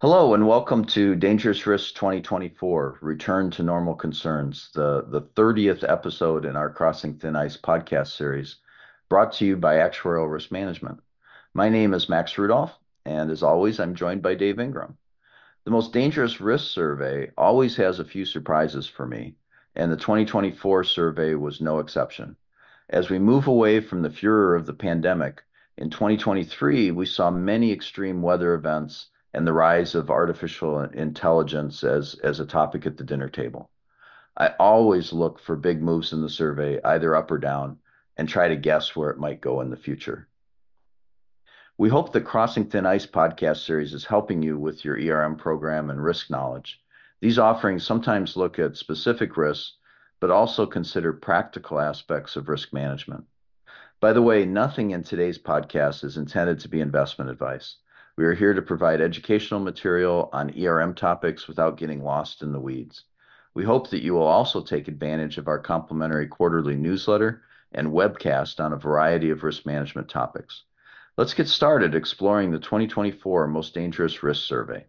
Hello and welcome to Dangerous Risks 2024, Return to Normal Concerns, the 30th episode in our Crossing Thin Ice podcast series, brought to you by Actuarial Risk Management. My name is Max Rudolph, and as always, I'm joined by Dave Ingram. The Most Dangerous Risk Survey always has a few surprises for me, and the 2024 survey was no exception. As we move away from the furor of the pandemic, in 2023, we saw many extreme weather events and the rise of artificial intelligence as a topic at the dinner table. I always look for big moves in the survey, either up or down, and try to guess where it might go in the future. We hope the Crossing Thin Ice podcast series is helping you with your ERM program and risk knowledge. These offerings sometimes look at specific risks, but also consider practical aspects of risk management. By the way, nothing in today's podcast is intended to be investment advice. We are here to provide educational material on ERM topics without getting lost in the weeds. We hope that you will also take advantage of our complimentary quarterly newsletter and webcast on a variety of risk management topics. Let's get started exploring the 2024 Most Dangerous Risk Survey.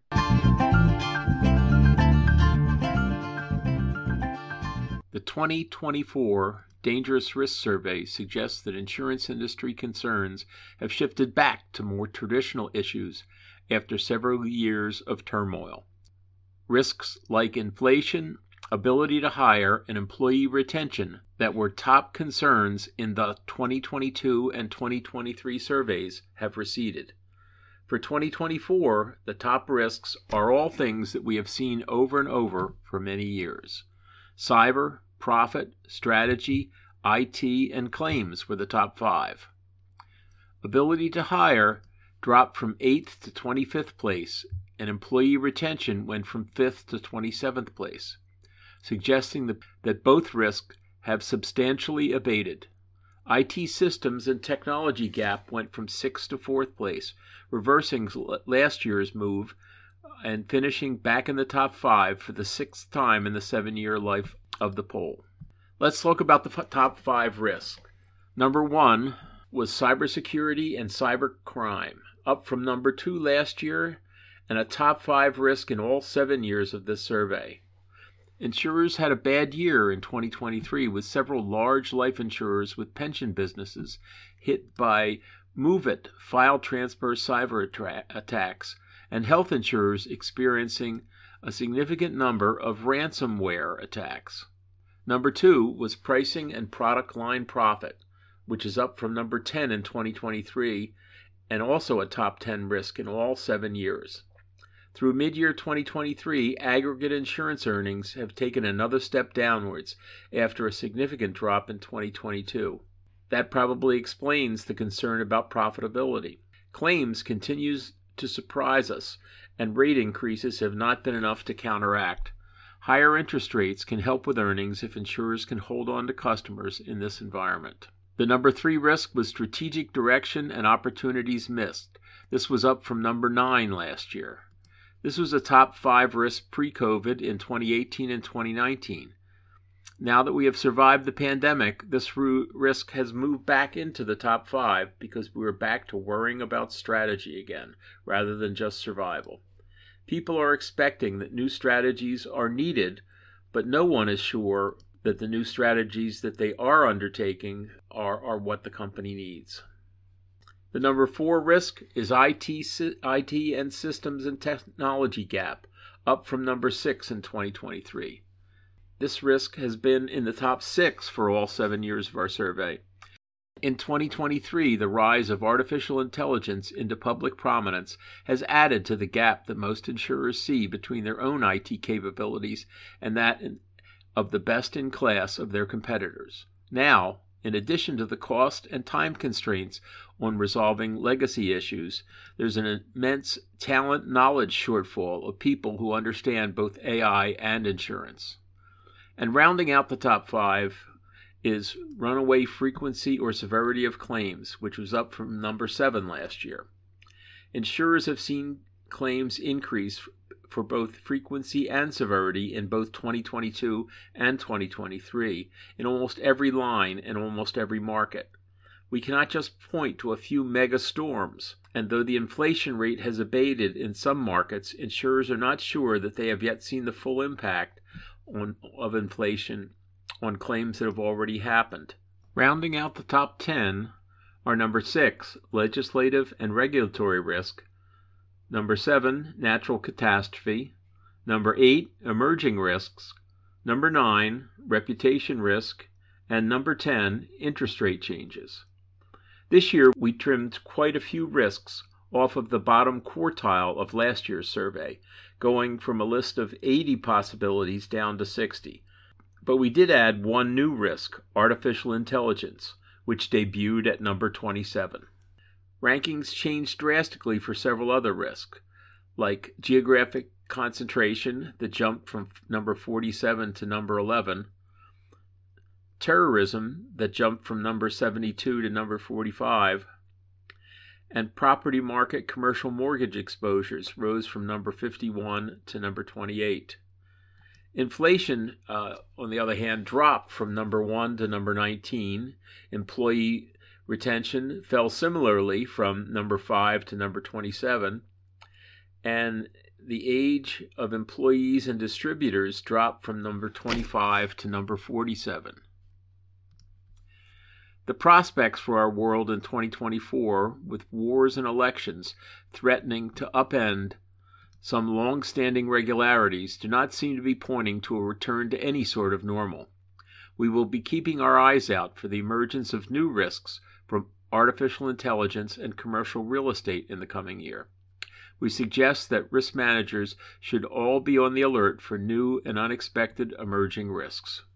The 2024 Dangerous Risk Survey suggests that insurance industry concerns have shifted back to more traditional issues after several years of turmoil. Risks like inflation, ability to hire, and employee retention that were top concerns in the 2022 and 2023 surveys have receded. For 2024, the top risks are all things that we have seen over and over for many years. Cyber, profit, strategy, IT, and claims were the top 5. Ability to hire dropped from 8th to 25th place, and employee retention went from 5th to 27th place, suggesting that both risks have substantially abated. IT systems and technology gap went from 6th to 4th place, reversing last year's move and finishing back in the top 5 for the 6th time in the 7-year life of the poll. Let's talk about the top 5 risks. Number 1 was cybersecurity and cybercrime, up from number 2 last year and a top 5 risk in all 7 years of this survey. Insurers had a bad year in 2023 with several large life insurers with pension businesses hit by MOVEit file transfer cyber attacks and health insurers experiencing a significant number of ransomware attacks. Number 2 was pricing and product line profit, which is up from number 10 in 2023 and also a top 10 risk in all 7 years. Through mid-year 2023, aggregate insurance earnings have taken another step downwards after a significant drop in 2022. That probably explains the concern about profitability. Claims continues to surprise us, and rate increases have not been enough to counteract. Higher interest rates can help with earnings if insurers can hold on to customers in this environment. The number 3 risk was strategic direction and opportunities missed. This was up from number 9 last year. This was a top 5 risk pre-COVID in 2018 and 2019. Now that we have survived the pandemic, this risk has moved back into the top 5 because we are back to worrying about strategy again, rather than just survival. People are expecting that new strategies are needed, but no one is sure that the new strategies that they are undertaking are what the company needs. The number 4 risk is IT and systems and technology gap, up from number 6 in 2023. This risk has been in the top 6 for all 7 years of our survey. In 2023, the rise of artificial intelligence into public prominence has added to the gap that most insurers see between their own IT capabilities and that of the best in class of their competitors. Now, in addition to the cost and time constraints on resolving legacy issues, there's an immense talent knowledge shortfall of people who understand both AI and insurance. And rounding out the top 5 is runaway frequency or severity of claims, which was up from number 7 last year. Insurers have seen claims increase for both frequency and severity in both 2022 and 2023 in almost every line and almost every market. We cannot just point to a few mega storms, and though the inflation rate has abated in some markets, insurers are not sure that they have yet seen the full impact of inflation on claims that have already happened. Rounding out the top 10 are number 6, legislative and regulatory risk, number 7, natural catastrophe, number 8, emerging risks, number 9, reputation risk, and number 10, interest rate changes. This year, we trimmed quite a few risks off of the bottom quartile of last year's survey, going from a list of 80 possibilities down to 60. But we did add one new risk, artificial intelligence, which debuted at number 27. Rankings changed drastically for several other risks, like geographic concentration, that jumped from number 47 to number 11, terrorism, that jumped from number 72 to number 45, and property market commercial mortgage exposures rose from number 51 to number 28. Inflation, on the other hand, dropped from number 1 to number 19. Employee retention fell similarly from number 5 to number 27. And the age of employees and distributors dropped from number 25 to number 47. The prospects for our world in 2024, with wars and elections threatening to upend some long-standing regularities, do not seem to be pointing to a return to any sort of normal. We will be keeping our eyes out for the emergence of new risks from artificial intelligence and commercial real estate in the coming year. We suggest that risk managers should all be on the alert for new and unexpected emerging risks.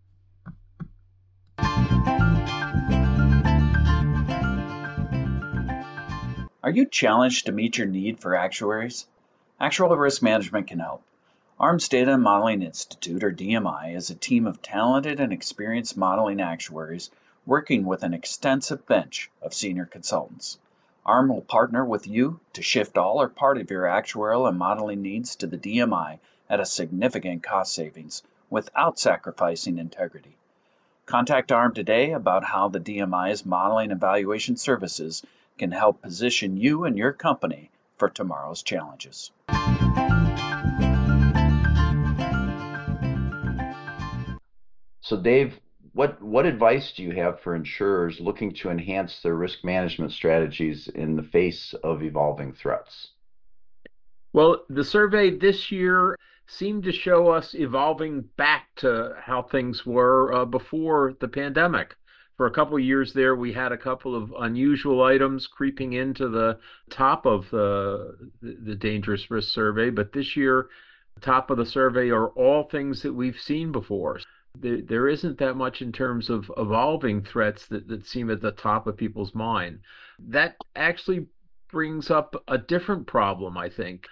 Are you challenged to meet your need for actuaries? Actuarial Risk Management can help. ARMS Data and Modeling Institute, or DMI, is a team of talented and experienced modeling actuaries working with an extensive bench of senior consultants. ARM will partner with you to shift all or part of your actuarial and modeling needs to the DMI at a significant cost savings without sacrificing integrity. Contact ARM today about how the DMI's modeling and valuation services can help position you and your company for tomorrow's challenges. So Dave, what advice do you have for insurers looking to enhance their risk management strategies in the face of evolving threats? Well, the survey this year seemed to show us evolving back to how things were before the pandemic. For a couple of years there, we had a couple of unusual items creeping into the top of the dangerous risk survey, but this year, the top of the survey are all things that we've seen before. There isn't that much in terms of evolving threats that seem at the top of people's mind. That actually brings up a different problem, I think.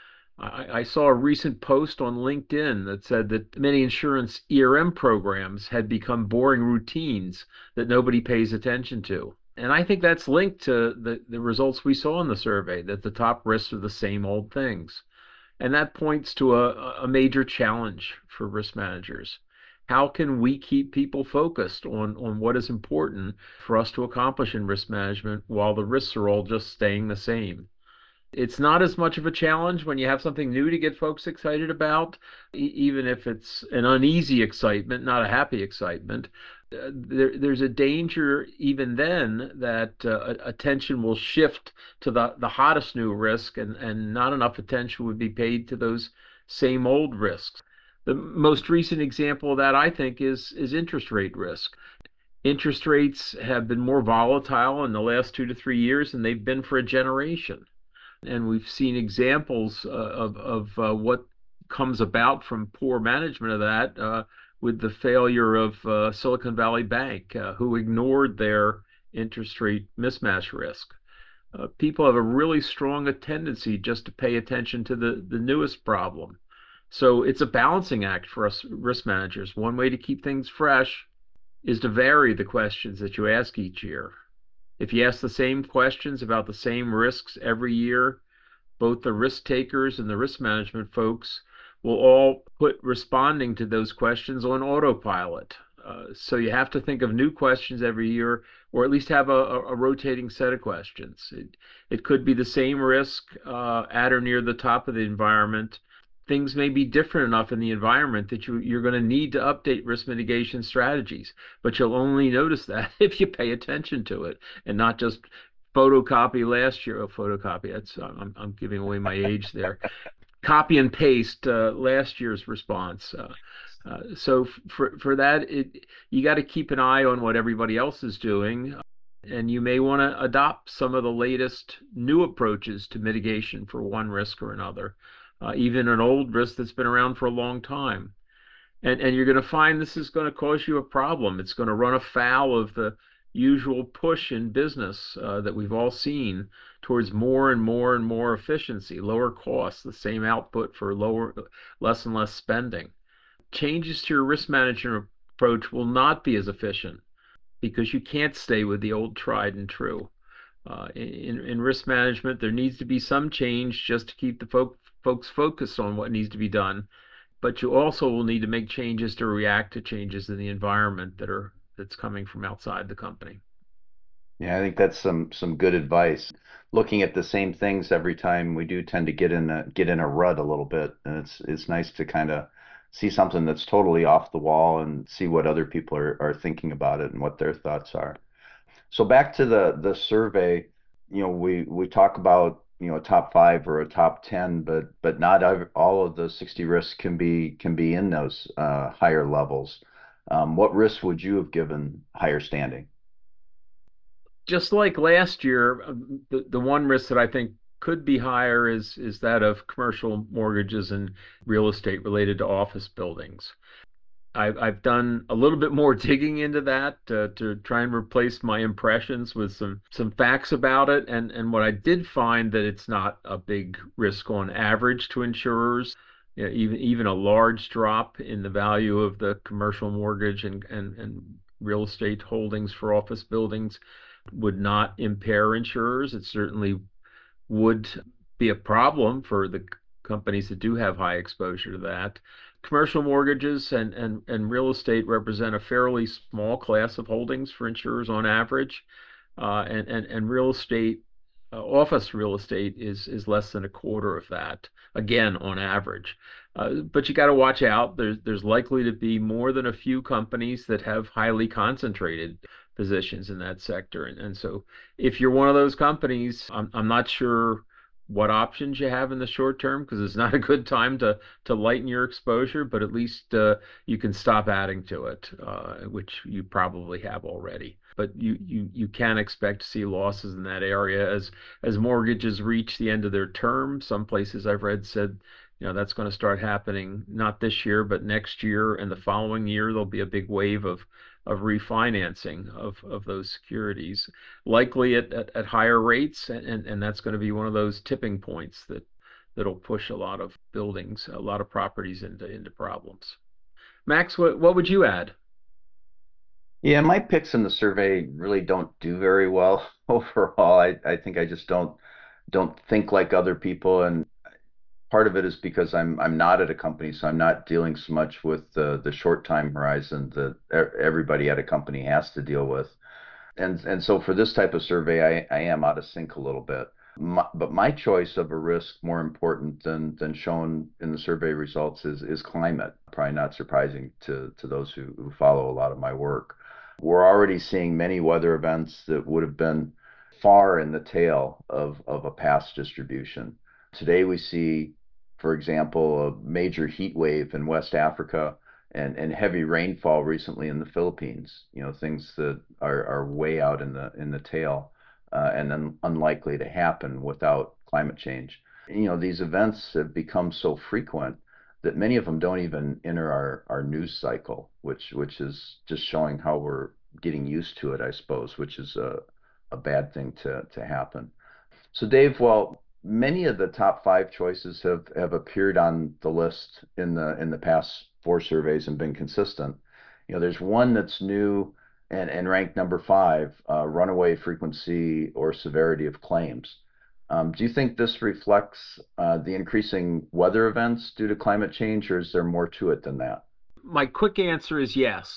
I saw a recent post on LinkedIn that said that many insurance ERM programs had become boring routines that nobody pays attention to. And I think that's linked to the results we saw in the survey, that the top risks are the same old things. And that points to a major challenge for risk managers. How can we keep people focused on what is important for us to accomplish in risk management while the risks are all just staying the same? It's not as much of a challenge when you have something new to get folks excited about, even if it's an uneasy excitement, not a happy excitement. There's a danger even then that attention will shift to the hottest new risk, and not enough attention would be paid to those same old risks. The most recent example of that, I think, is interest rate risk. Interest rates have been more volatile in the last 2 to 3 years than they've been for a generation. And we've seen examples of what comes about from poor management of that with the failure of Silicon Valley Bank, who ignored their interest rate mismatch risk. People have a really strong tendency just to pay attention to the newest problem. So it's a balancing act for us risk managers. One way to keep things fresh is to vary the questions that you ask each year. If you ask the same questions about the same risks every year, both the risk takers and the risk management folks will all put responding to those questions on autopilot. So you have to think of new questions every year, or at least have a rotating set of questions. It could be the same risk at or near the top of the environment. Things may be different enough in the environment that you're going to need to update risk mitigation strategies, but you'll only notice that if you pay attention to it and not just photocopy last year. Oh, photocopy. I'm giving away my age there. Copy and paste last year's response. So for that, you got to keep an eye on what everybody else is doing, and you may want to adopt some of the latest new approaches to mitigation for one risk or another, even an old risk that's been around for a long time. And you're going to find this is going to cause you a problem. It's going to run afoul of the usual push in business that we've all seen towards more and more and more efficiency, lower costs, the same output for less and less spending. Changes to your risk management approach will not be as efficient because you can't stay with the old tried and true. In risk management, there needs to be some change just to keep the folks focused on what needs to be done, but you also will need to make changes to react to changes in the environment that's coming from outside the company. Yeah, I think that's some good advice. Looking at the same things every time, we do tend to get in a rut a little bit, and it's nice to kind of see something that's totally off the wall and see what other people are thinking about it and what their thoughts are. So back to the survey, we talk about a top five or a top 10, but not all of the 60 risks can be in those higher levels. What risks would you have given higher standing? Just like last year, the one risk that I think could be higher is that of commercial mortgages and real estate related to office buildings. I've done a little bit more digging into that to try and replace my impressions with some facts about it. And what I did find that it's not a big risk on average to insurers. You know, even a large drop in the value of the commercial mortgage and real estate holdings for office buildings would not impair insurers. It certainly would be a problem for the companies that do have high exposure to that. Commercial mortgages and real estate represent a fairly small class of holdings for insurers on average, and real estate, office real estate is less than a quarter of that, again on average. But you got to watch out. There's likely to be more than a few companies that have highly concentrated positions in that sector, and so if you're one of those companies, I'm not sure what options you have in the short term because it's not a good time to lighten your exposure, but at least you can stop adding to it, which you probably have already. But you can expect to see losses in that area as mortgages reach the end of their term. Some places I've read said, that's going to start happening not this year, but next year and the following year. There'll be a big wave of refinancing of those securities, likely at higher rates, and that's going to be one of those tipping points that'll push a lot of buildings, a lot of properties into problems. Max, what would you add? Yeah, my picks in the survey really don't do very well overall. I think I just don't think like other people, and part of it is because I'm not at a company, so I'm not dealing so much with the short time horizon that everybody at a company has to deal with. And so for this type of survey, I am out of sync a little bit. But my choice of a risk more important than shown in the survey results is climate. Probably not surprising to those who follow a lot of my work. We're already seeing many weather events that would have been far in the tail of a past distribution. Today we see, for example, a major heat wave in West Africa and heavy rainfall recently in the Philippines. Things that are way out in the tail and unlikely to happen without climate change. These events have become so frequent that many of them don't even enter our news cycle, which is just showing how we're getting used to it, I suppose, which is a bad thing to happen. So Dave, well, many of the top five choices have appeared on the list in the past four surveys and been consistent. There's one that's new and ranked number five, runaway frequency or severity of claims. Do you think this reflects the increasing weather events due to climate change, or is there more to it than that? My quick answer is yes.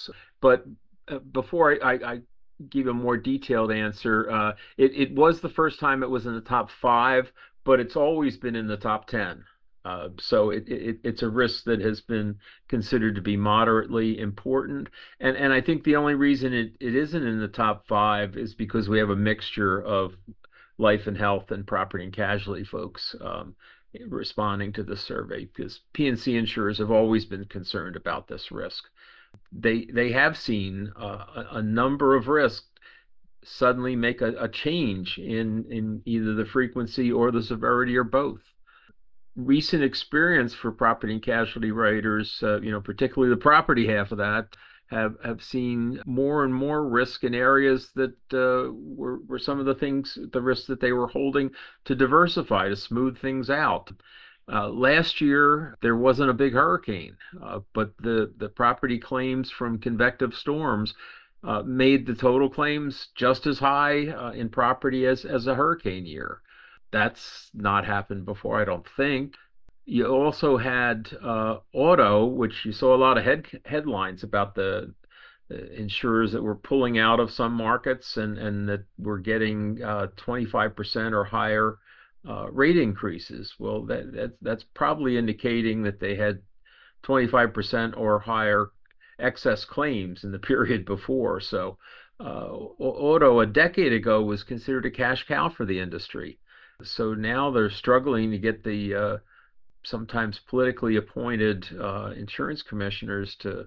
But before I give a more detailed answer, it was the first time it was in the top five, but it's always been in the top 10. So it's a risk that has been considered to be moderately important. And I think the only reason it isn't in the top five is because we have a mixture of life and health and property and casualty folks responding to the survey, because P&C insurers have always been concerned about this risk. They have seen a number of risks suddenly make a change in either the frequency or the severity or both. Recent experience for property and casualty writers, particularly the property half of that, have seen more and more risk in areas that were some of the risks that they were holding to diversify, to smooth things out. Last year, there wasn't a big hurricane, but the property claims from convective storms made the total claims just as high in property as a hurricane year. That's not happened before, I don't think. You also had auto, which you saw a lot of headlines about the insurers that were pulling out of some markets and that were getting 25% or higher rate increases. Well, that's probably indicating that they had 25% or higher excess claims in the period before. So auto a decade ago was considered a cash cow for the industry. So now they're struggling to get the sometimes politically appointed insurance commissioners to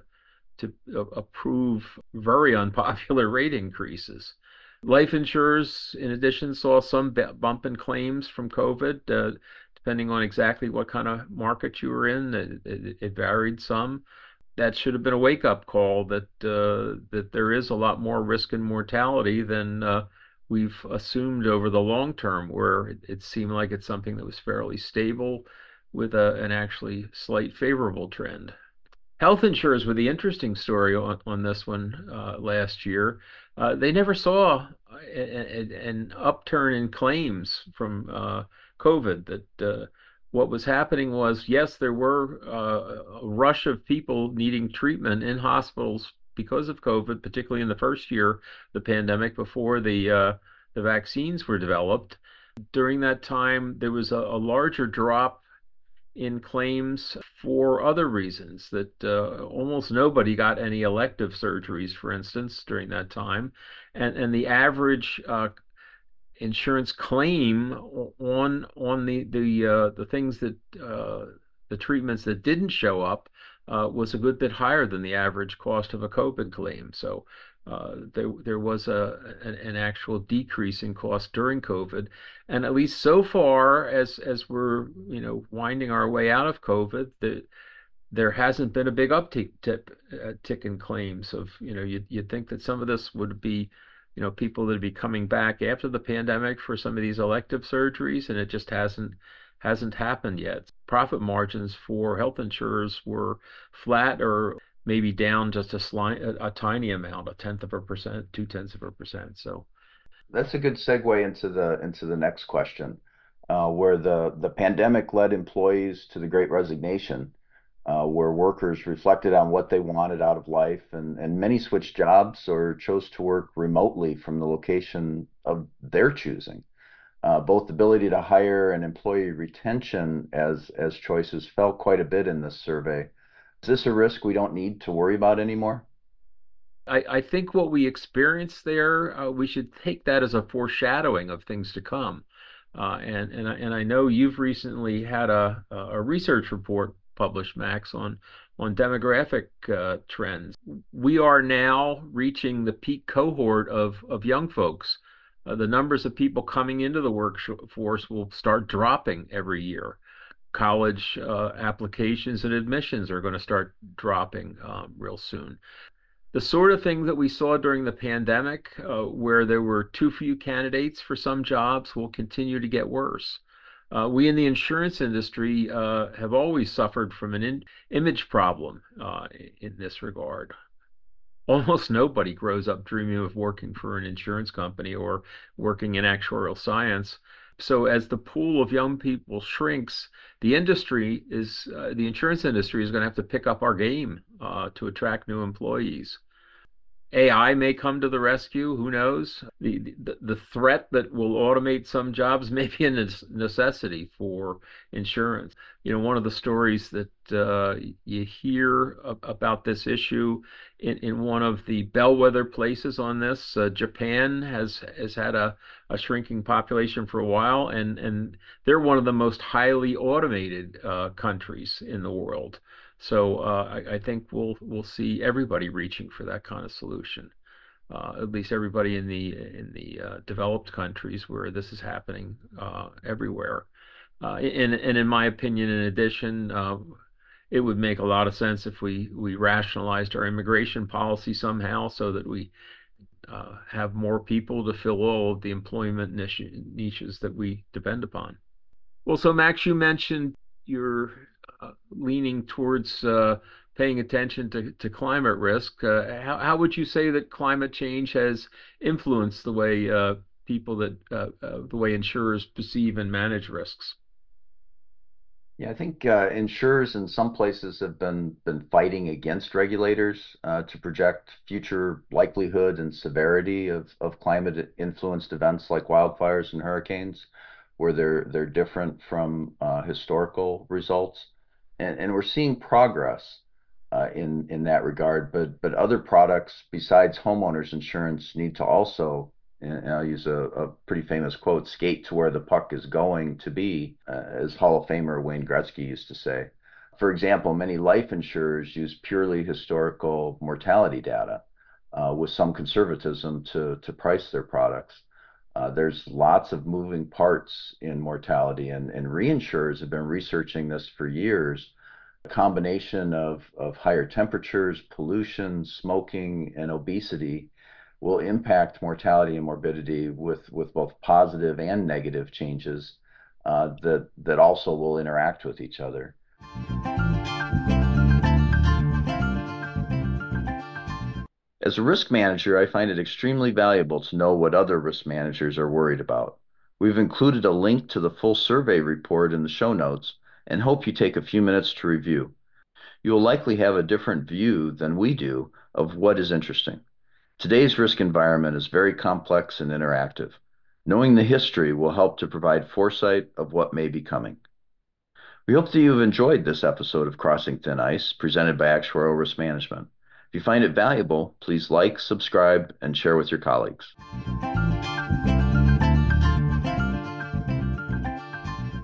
approve very unpopular rate increases. Life insurers, in addition, saw some bump in claims from COVID, depending on exactly what kind of market you were in. It varied some. That should have been a wake-up call that there is a lot more risk and mortality than we've assumed over the long term, where it seemed like it's something that was fairly stable with an actually slight favorable trend. Health insurers were the interesting story on this one last year. They never saw an upturn in claims from COVID. That what was happening was, yes, there were a rush of people needing treatment in hospitals because of COVID, particularly in the first year of the pandemic before the vaccines were developed. During that time, there was a larger drop in claims for other reasons, that almost nobody got any elective surgeries, for instance, during that time. And the average insurance claim on the things that the treatments that didn't show up was a good bit higher than the average cost of a COVID claim. So there was an actual decrease in cost during COVID, and at least so far as we're winding our way out of COVID, there hasn't been a big tick in claims. Of you'd think that some of this would be people that would be coming back after the pandemic for some of these elective surgeries, and it just hasn't happened yet. Profit margins for health insurers were flat or maybe down just a tiny amount, 0.1%, 0.2%. So That's a good segue into the next question, where the pandemic led employees to the Great Resignation, where workers reflected on what they wanted out of life, and many switched jobs or chose to work remotely from the location of their choosing. Both ability to hire and employee retention as choices fell quite a bit in this survey. Is this a risk we don't need to worry about anymore? I think what we experienced there, we should take that as a foreshadowing of things to come. And I know you've recently had a research report published, Max, on demographic trends. We are now reaching the peak cohort of young folks. The numbers of people coming into the workforce will start dropping every year. College applications and admissions are going to start dropping real soon. The sort of thing that we saw during the pandemic, where there were too few candidates for some jobs, will continue to get worse. We in the insurance industry have always suffered from an image problem in this regard. Almost nobody grows up dreaming of working for an insurance company or working in actuarial science. So as the pool of young people shrinks, the insurance industry is going to have to pick up our game to attract new employees. AI may come to the rescue. Who knows? The threat that will automate some jobs may be a necessity for insurance. One of the stories that you hear about this issue in one of the bellwether places on this, Japan has had a shrinking population for a while, and they're one of the most highly automated countries in the world. So I think we'll see everybody reaching for that kind of solution. At least everybody in the developed countries where this is happening everywhere. And in my opinion, in addition, it would make a lot of sense if we rationalized our immigration policy somehow so that we have more people to fill all of the employment niches that we depend upon. Well, so Max, you mentioned you're leaning towards paying attention to climate risk. How would you say that climate change has influenced the way the way insurers perceive and manage risks? Yeah, I think insurers in some places have been fighting against regulators to project future likelihood and severity of climate influenced events like wildfires and hurricanes, where they're different from historical results, and we're seeing progress in that regard. But other products besides homeowners insurance need to also, and I'll use a pretty famous quote, skate to where the puck is going to be, as Hall of Famer Wayne Gretzky used to say. For example, many life insurers use purely historical mortality data with some conservatism to price their products. There's lots of moving parts in mortality, and reinsurers have been researching this for years. A combination of higher temperatures, pollution, smoking, and obesity will impact mortality and morbidity with both positive and negative changes that also will interact with each other. As a risk manager, I find it extremely valuable to know what other risk managers are worried about. We've included a link to the full survey report in the show notes and hope you take a few minutes to review. You will likely have a different view than we do of what is interesting. Today's risk environment is very complex and interactive. Knowing the history will help to provide foresight of what may be coming. We hope that you have enjoyed this episode of Crossing Thin Ice, presented by Actuarial Risk Management. If you find it valuable, please like, subscribe, and share with your colleagues.